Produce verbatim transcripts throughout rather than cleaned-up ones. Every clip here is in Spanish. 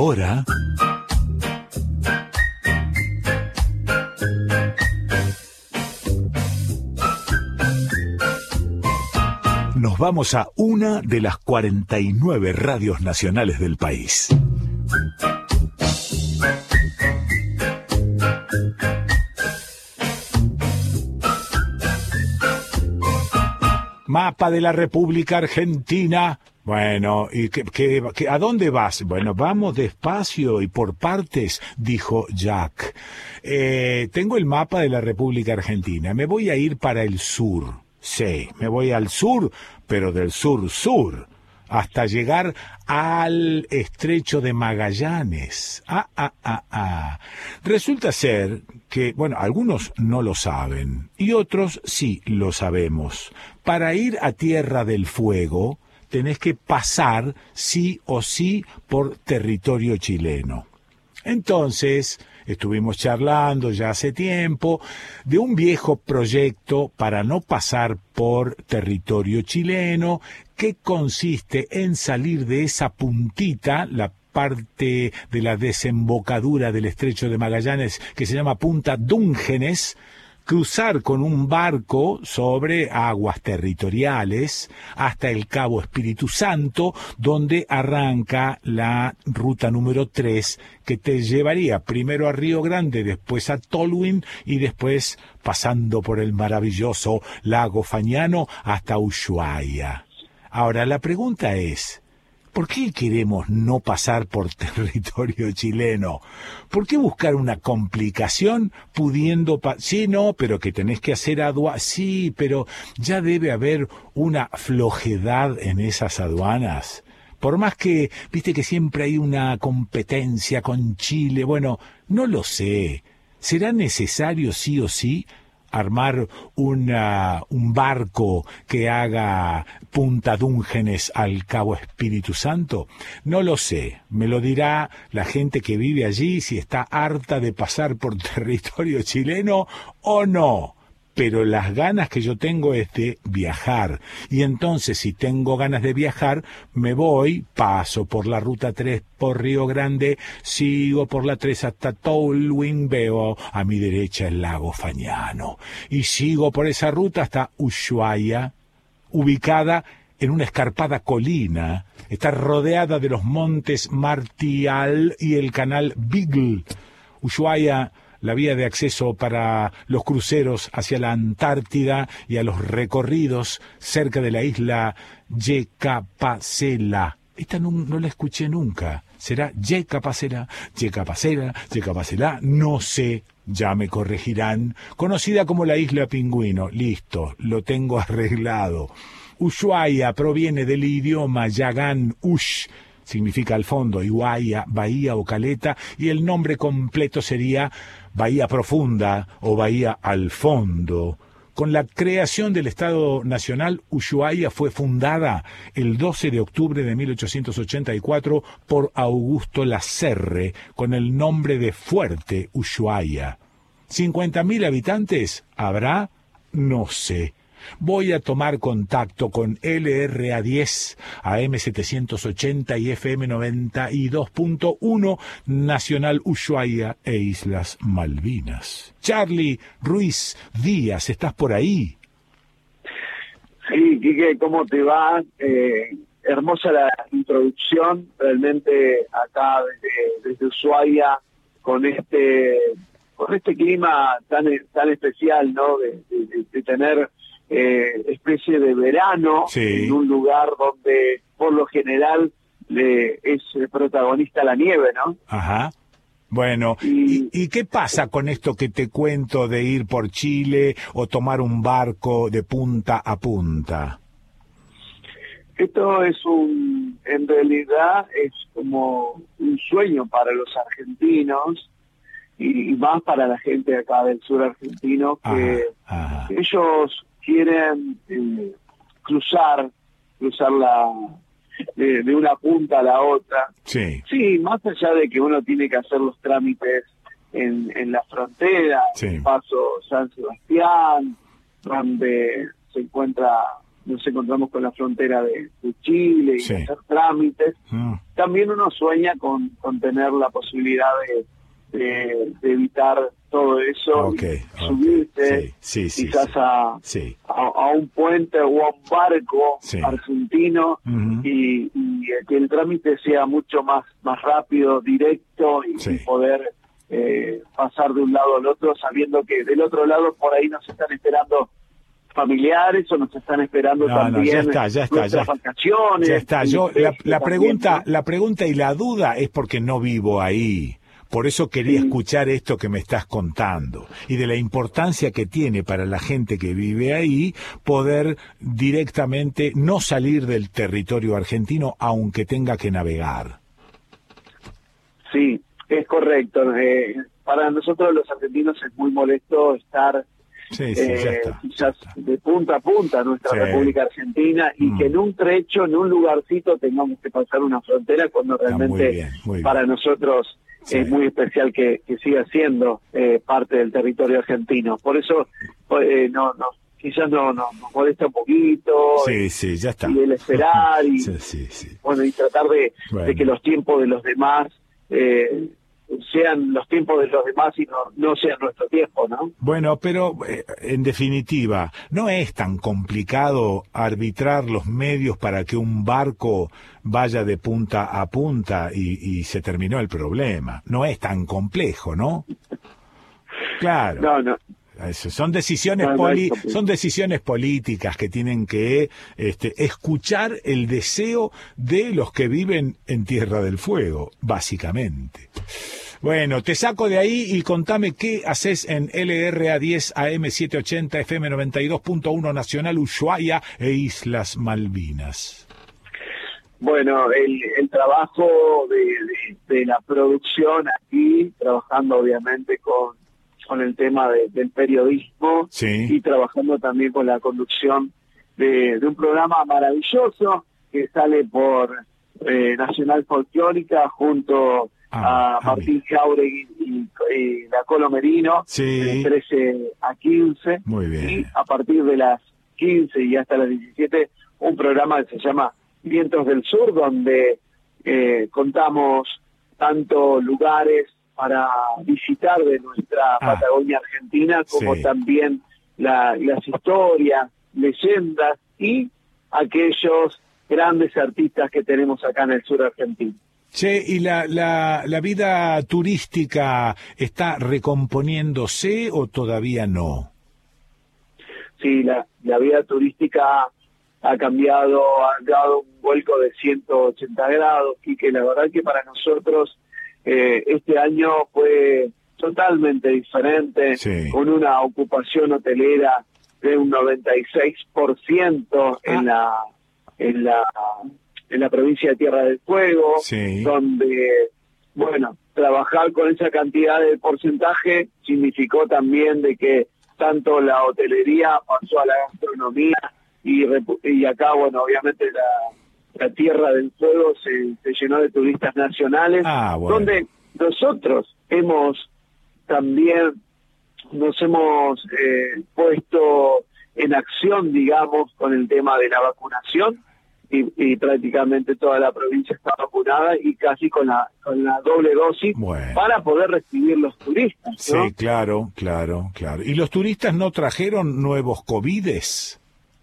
ahora... nos vamos a una de las cuarenta y nueve radios nacionales del país. Mapa de la República Argentina. Bueno, ¿y qué, qué, qué, a dónde vas? Bueno, vamos despacio y por partes, dijo Jack. Eh, tengo el mapa de la República Argentina. Me voy a ir para el sur. Sí, me voy al sur, pero del sur-sur, hasta llegar al estrecho de Magallanes. Ah, ah, ah, ah. Resulta ser que, bueno, algunos no lo saben, y otros sí lo sabemos. Para ir a Tierra del Fuego, tenés que pasar sí o sí por territorio chileno. Entonces, estuvimos charlando ya hace tiempo de un viejo proyecto para no pasar por territorio chileno, que consiste en salir de esa puntita, la parte de la desembocadura del estrecho de Magallanes, que se llama Punta Dungenes, cruzar con un barco sobre aguas territoriales hasta el Cabo Espíritu Santo, donde arranca la ruta número tres, que te llevaría primero a Río Grande, después a Tolwyn y después pasando por el maravilloso lago Fañano hasta Ushuaia. Ahora, la pregunta es, ¿por qué queremos no pasar por territorio chileno? ¿Por qué buscar una complicación pudiendo... Pa- sí, no, pero que tenés que hacer aduanas. Sí, pero ya debe haber una flojedad en esas aduanas. Por más que, viste que siempre hay una competencia con Chile. Bueno, no lo sé. ¿Será necesario sí o sí armar una, un barco que haga Punta Dungenes al Cabo Espíritu Santo? No lo sé, me lo dirá la gente que vive allí si está harta de pasar por territorio chileno o no. Pero las ganas que yo tengo es de viajar. Y entonces, si tengo ganas de viajar, me voy, paso por la ruta tres por Río Grande, sigo por la tres hasta Tolwyn, veo a mi derecha el lago Fañano. Y sigo por esa ruta hasta Ushuaia, ubicada en una escarpada colina. Está rodeada de los montes Martial y el canal Beagle. Ushuaia, la vía de acceso para los cruceros hacia la Antártida y a los recorridos cerca de la isla Yecapacela. Esta no, no la escuché nunca. ¿Será Yecapacela, Yecapacela, Yecapacela? No sé, ya me corregirán. Conocida como la isla Pingüino. Listo, lo tengo arreglado. Ushuaia proviene del idioma Yagán Ush, significa al fondo, y Huaya, bahía o caleta, y el nombre completo sería Bahía Profunda o Bahía al Fondo. Con la creación del Estado Nacional, Ushuaia fue fundada el doce de octubre de mil ochocientos ochenta y cuatro por Augusto Lacerre, con el nombre de Fuerte Ushuaia. ¿cincuenta mil habitantes habrá? No sé. Voy a tomar contacto con L R A diez, A M setecientos ochenta y F M noventa y dos punto uno, Nacional Ushuaia e Islas Malvinas. Charlie Ruiz Díaz, ¿estás por ahí? Sí, Quique, ¿cómo te va? Eh, hermosa la introducción, realmente acá desde, desde Ushuaia, con este con este clima tan tan especial, ¿no? De, de, de tener Eh, especie de verano, sí, en un lugar donde por lo general le, es protagonista la nieve, ¿no? Ajá. Bueno, y, ¿y, ¿y qué pasa con esto que te cuento de ir por Chile o tomar un barco de punta a punta? Esto es un, en realidad es como un sueño para los argentinos y, y más para la gente acá del sur argentino, que ajá, ajá. ellos quieren eh, cruzar, cruzar la de, de una punta a la otra. Sí. Sí, más allá de que uno tiene que hacer los trámites en, en la frontera, sí, Paso San Sebastián, donde se encuentra nos encontramos con la frontera de, de Chile y Sí. hacer trámites. Mm. También uno sueña con, con tener la posibilidad de, de, de evitar todo eso, Ok, y ok. subirse Sí, sí, sí, quizás sí. A, Sí. a, a un puente o a un barco Sí. argentino, Ujú. y, y que el trámite sea mucho más, más rápido, directo, y, Sí. y poder eh, pasar de un lado al otro sabiendo que del otro lado por ahí nos están esperando familiares o nos están esperando No, no, también ya está, ya está, nuestras ya, vacaciones. ya está. el Yo la, despeje la también, pregunta, ¿no? la pregunta y la duda es porque no vivo ahí. Por eso quería Sí. escuchar esto que me estás contando y de la importancia que tiene para la gente que vive ahí poder directamente no salir del territorio argentino aunque tenga que navegar. Sí, es correcto. Eh, para nosotros los argentinos es muy molesto estar Sí, sí, ya eh, está. quizás de punta a punta nuestra Sí. República Argentina, y Mm. que en un trecho, en un lugarcito tengamos que pasar una frontera cuando Está muy realmente bien, muy bien. para nosotros Sí. es muy especial que, que siga siendo eh, parte del territorio argentino. Por eso eh, no, no, quizás no, no, nos molesta un poquito, Sí, y, sí, ya está. y el esperar y Sí, sí, sí. bueno, y tratar de, Bueno. de que los tiempos de los demás eh, sean los tiempos de los demás y no, no sean nuestro tiempo, ¿no? Bueno, pero eh, en definitiva, no es tan complicado arbitrar los medios para que un barco vaya de punta a punta y, y se terminó el problema. No es tan complejo, ¿no? Claro. No, no. Eso, son decisiones No, no poli- es complejo. son decisiones políticas que tienen que este, escuchar el deseo de los que viven en Tierra del Fuego, básicamente. Bueno, te saco de ahí y contame qué haces en L R A diez A M setecientos ochenta F M noventa y dos punto uno Nacional Ushuaia e Islas Malvinas. Bueno, el, el trabajo de, de, de la producción aquí, trabajando obviamente con, con el tema de, del periodismo, Sí. y trabajando también con la conducción de, de un programa maravilloso que sale por eh, Nacional Folclórica junto Ah, a ah, Martín Jauregui y, y la Colo Merino, Sí. de trece a quince. Muy bien. Y a partir de las quince y hasta las diecisiete, un programa que se llama Vientos del Sur, donde eh, contamos tanto lugares para visitar de nuestra Ah. Patagonia Argentina, como Sí. también la- las historias, leyendas y aquellos grandes artistas que tenemos acá en el sur argentino. Che, ¿y la, la, la vida turística está recomponiéndose o todavía no? Sí, la, la vida turística ha cambiado, ha dado un vuelco de ciento ochenta grados, y que la verdad que para nosotros eh, este año fue totalmente diferente, Sí. con una ocupación hotelera de un noventa y seis por ciento en la en la en la provincia de Tierra del Fuego, Sí. donde, bueno, trabajar con esa cantidad de porcentaje significó también de que tanto la hotelería pasó a la gastronomía, y, repu- y acá, bueno, obviamente la, la Tierra del Fuego se, se llenó de turistas nacionales, Ah, bueno. donde nosotros hemos también, nos hemos eh, puesto en acción, digamos, con el tema de la vacunación, y, y prácticamente toda la provincia está vacunada, y casi con la, con la doble dosis, Bueno. para poder recibir los turistas, ¿no? Sí, claro, claro, claro. ¿Y los turistas no trajeron nuevos covides?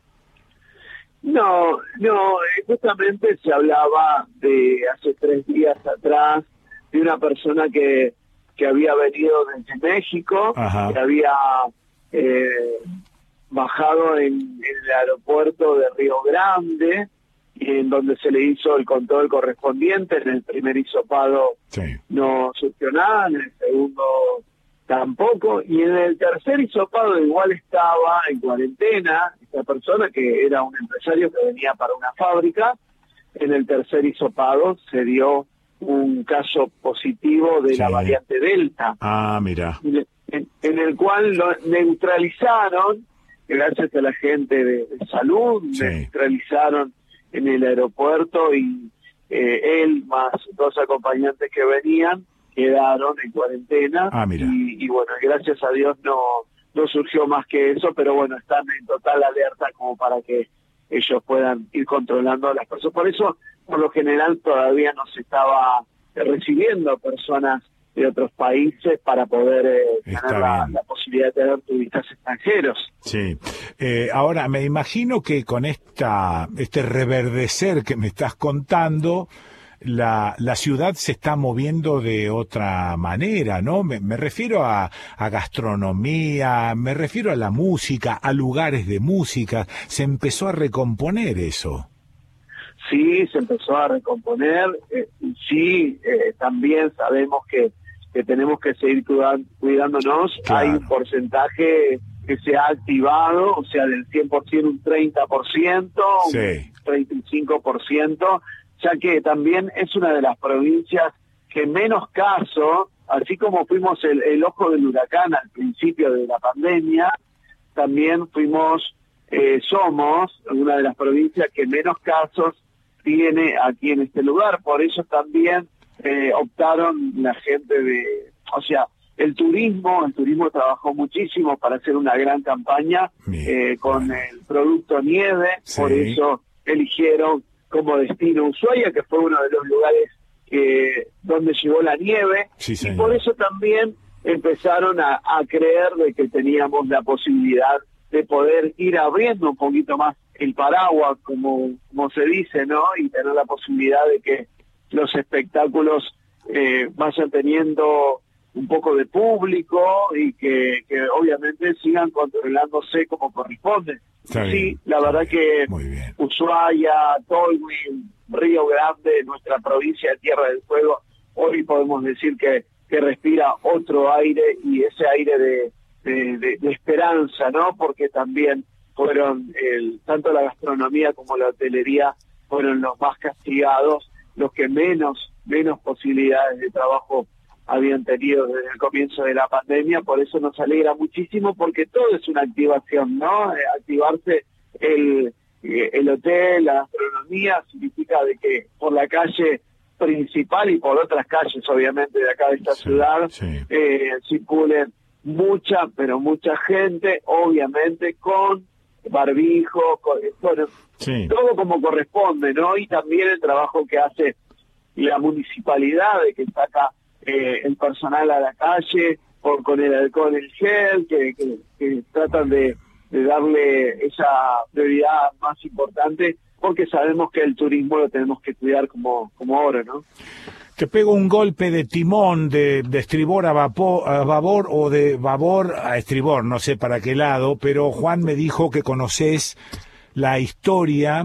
No, no, eh, justamente se hablaba de hace tres días atrás de una persona que, que había venido desde México, Ajá. que había eh, bajado en, en el aeropuerto de Río Grande, y en donde se le hizo el control correspondiente. En el primer hisopado Sí. no surgió nada, en el segundo tampoco, y en el tercer hisopado igual estaba en cuarentena esta persona, que era un empresario que venía para una fábrica. En el tercer hisopado se dio un caso positivo de Sí. la variante Delta, Ah, mira. en, en el cual lo neutralizaron, gracias a la gente de, de salud, Sí. neutralizaron en el aeropuerto, y eh, él más dos acompañantes que venían quedaron en cuarentena. Ah, mira. Y, y bueno, gracias a Dios no no surgió más que eso, pero bueno, están en total alerta como para que ellos puedan ir controlando a las personas. Por eso, por lo general, todavía no se estaba recibiendo personas de otros países para poder eh, tener la, la posibilidad de tener turistas extranjeros. Sí. Eh, ahora, me imagino que con esta este reverdecer que me estás contando, la, la ciudad se está moviendo de otra manera, ¿no? Me, me refiero a, a gastronomía, me refiero a la música, a lugares de música. Se empezó a recomponer eso. Sí, se empezó a recomponer. Eh, sí, eh, también sabemos que, que tenemos que seguir cuidándonos. Claro. Hay un porcentaje que se ha activado, o sea, del cien por ciento un treinta por ciento, sí. Un treinta y cinco por ciento, ya que también es una de las provincias que menos casos, así como fuimos el, el ojo del huracán al principio de la pandemia, también fuimos, eh, somos una de las provincias que menos casos tiene aquí en este lugar. Por eso también eh, optaron la gente de, o sea, el turismo, el turismo trabajó muchísimo para hacer una gran campaña eh, con bueno. el producto nieve, sí. Por eso eligieron como destino Ushuaia, que fue uno de los lugares que, donde llegó la nieve, sí, y por eso también empezaron a, a creer de que teníamos la posibilidad de poder ir abriendo un poquito más el paraguas, como, como se dice, ¿no? Y tener la posibilidad de que los espectáculos eh, vayan teniendo un poco de público y que, que obviamente sigan controlándose como corresponde. Está sí, bien, la verdad bien, que Ushuaia, Tolwyn, Río Grande, nuestra provincia de Tierra del Fuego, hoy podemos decir que, que respira otro aire, y ese aire de, de, de, de esperanza, ¿no? Porque también fueron, el, tanto la gastronomía como la hotelería fueron los más castigados, los que menos, menos posibilidades de trabajo habían tenido desde el comienzo de la pandemia. Por eso nos alegra muchísimo, porque todo es una activación, ¿no? Eh, activarse el, el hotel, la gastronomía, significa de que por la calle principal y por otras calles, obviamente, de acá de esta sí, ciudad, sí. Eh, circulen mucha, pero mucha gente, obviamente con barbijo, con, bueno, sí. todo como corresponde, ¿no? Y también el trabajo que hace la municipalidad, de que saca eh, el personal a la calle por, con el alcohol en gel, que, que, que tratan de, de darle esa prioridad más importante, porque sabemos que el turismo lo tenemos que cuidar como, como oro, ¿no? Te pego un golpe de timón de, de estribor a, vapor, a babor o de babor a estribor, no sé para qué lado, pero Juan me dijo que conoces la historia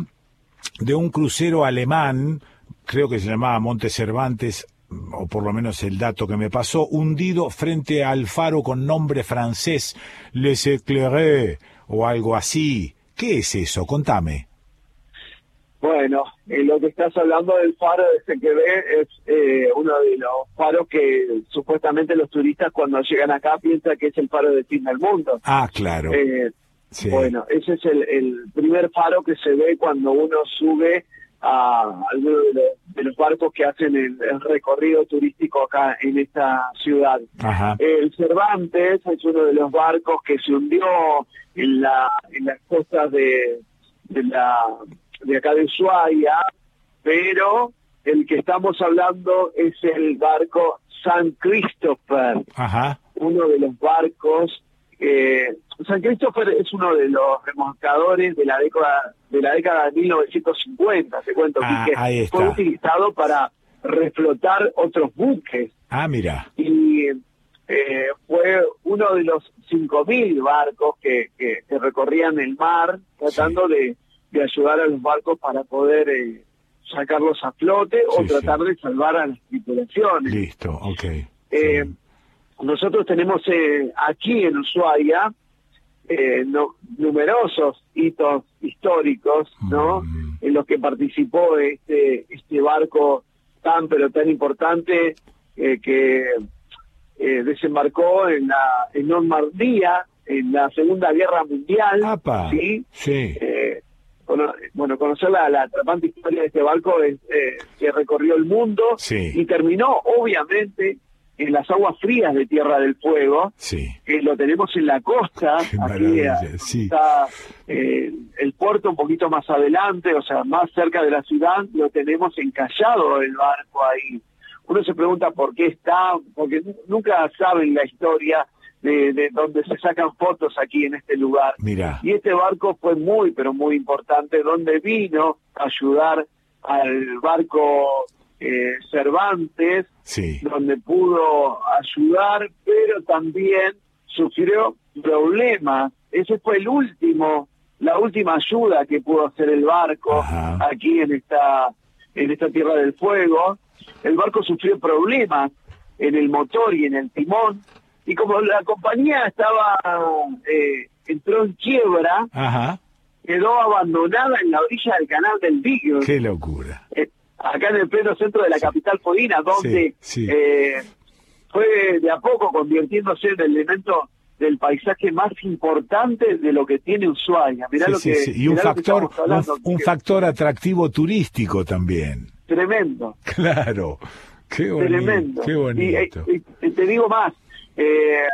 de un crucero alemán, creo que se llamaba Monte Cervantes, o por lo menos el dato que me pasó, hundido frente al faro con nombre francés, Les Éclaireurs, o algo así. ¿Qué es eso? Contame. Bueno, eh, lo que estás hablando del faro de S Q B es eh, uno de los faros que supuestamente los turistas cuando llegan acá piensan que es el faro de fin del mundo. Ah, claro. Eh, sí. Bueno, ese es el, el primer faro que se ve cuando uno sube a alguno de los, de los barcos que hacen el, el recorrido turístico acá en esta ciudad. Ajá. El Cervantes es uno de los barcos que se hundió en, la, en las costas de, de la... de acá de Ushuaia, pero el que estamos hablando es el barco San Christopher, Ajá. uno de los barcos. Eh, San Christopher es uno de los remolcadores de la década de la década de mil novecientos cincuenta, te cuento, ah, que ahí está. Fue utilizado para reflotar otros buques. Ah, mira. Y eh, fue uno de los cinco mil barcos que, que, que recorrían el mar tratando sí. de de ayudar a los barcos para poder eh, sacarlos a flote sí, o tratar sí. de salvar a las tripulaciones. Listo, ok. Eh, sí. Nosotros tenemos eh, aquí en Ushuaia eh, no, numerosos hitos históricos, ¿no? Mm. En los que participó este este barco tan pero tan importante eh, que eh, desembarcó en la en Normandía en la Segunda Guerra Mundial. ¡Apa! Sí. Sí. Eh, Bueno, conocer la, la atrapante historia de este barco es, eh, que recorrió el mundo sí. y terminó, obviamente, en las aguas frías de Tierra del Fuego, sí. que lo tenemos en la costa, Qué aquí sí. está eh, el puerto un poquito más adelante, o sea, más cerca de la ciudad, lo tenemos encallado el barco ahí. Uno se pregunta por qué está, porque nunca saben la historia de, de donde se sacan fotos aquí en este lugar. Mirá. Y este barco fue muy, pero muy importante, donde vino a ayudar al barco eh, Cervantes, sí. donde pudo ayudar, pero también sufrió problemas. Ese fue el último, la última ayuda que pudo hacer el barco. Ajá. Aquí en esta, en esta Tierra del Fuego. El barco sufrió problemas en el motor y en el timón, y como la compañía estaba eh, entró en quiebra, ajá, quedó abandonada en la orilla del canal del Beagle. ¡Qué locura! Eh, acá en el pleno centro de la sí. capital podina, donde sí, sí. Eh, fue de a poco convirtiéndose en el elemento del paisaje más importante de lo que tiene Ushuaia. Mirá sí, lo sí, que, sí. Y un factor, hablando, un, un factor atractivo turístico también. Tremendo. Claro. Qué bonito. Tremendo. Qué bonito. Y, y, y te digo más, eh,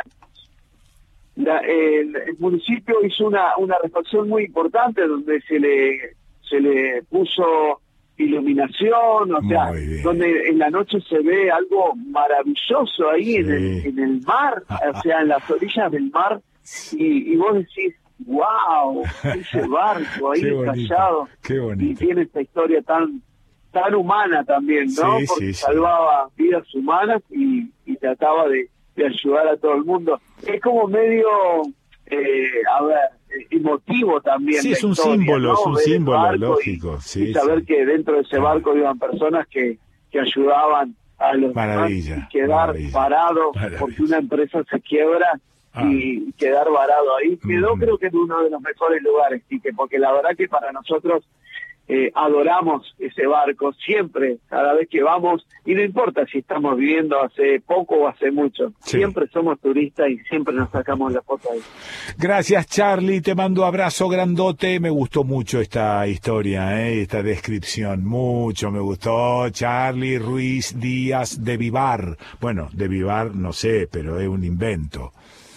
la, el, el municipio hizo una, una reflexión muy importante donde se le se le puso iluminación, o sea, donde en la noche se ve algo maravilloso ahí sí. en, el, en el mar, ah, o sea, en las orillas del mar, y, y vos decís, wow, ese barco ahí encallado, y tiene esta historia tan tan humana también, ¿no? Sí, porque sí, salvaba sí. vidas humanas y, y trataba de, de ayudar a todo el mundo. Es como medio, eh, a ver, emotivo también. Sí, es un historia, símbolo, ¿no? es un Ver símbolo, lógico. Y, sí, y saber sí. que dentro de ese barco iban personas que, que ayudaban a los maravilla, demás y quedar maravilla, parado maravilla. Porque una empresa se quiebra ah. y quedar varado ahí. Quedó mm. creo que en uno de los mejores lugares, Quique, porque la verdad que para nosotros Eh, adoramos ese barco siempre, cada vez que vamos, y no importa si estamos viviendo hace poco o hace mucho, sí. siempre somos turistas y siempre nos sacamos la foto ahí. Gracias, Charlie, te mando abrazo grandote, me gustó mucho esta historia, eh, esta descripción, mucho me gustó. Charlie Ruiz Díaz de Vivar, bueno, de Vivar no sé, pero es un invento.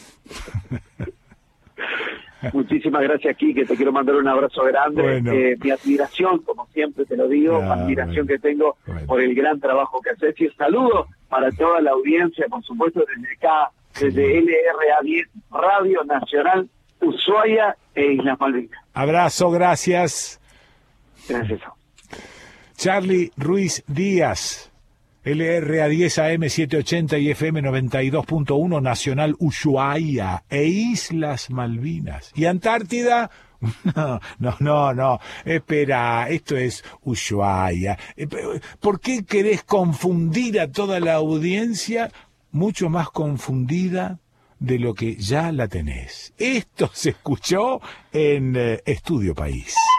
Muchísimas gracias, Quique, te quiero mandar un abrazo grande, bueno. eh, mi admiración, como siempre te lo digo, ah, admiración bueno. que tengo bueno. por el gran trabajo que haces, y un saludo para toda la audiencia, por supuesto, desde acá, desde sí. L R A diez, Radio Nacional, Ushuaia e Islas Malvinas. Abrazo, gracias. Gracias. Charlie Ruiz Díaz, L R A diez A M setecientos ochenta y F M noventa y dos punto uno, Nacional Ushuaia e Islas Malvinas. ¿Y Antártida? No, no, no, no. Espera, esto es Ushuaia. ¿Por qué querés confundir a toda la audiencia? Mucho más confundida de lo que ya la tenés. Esto se escuchó en eh, Estudio País.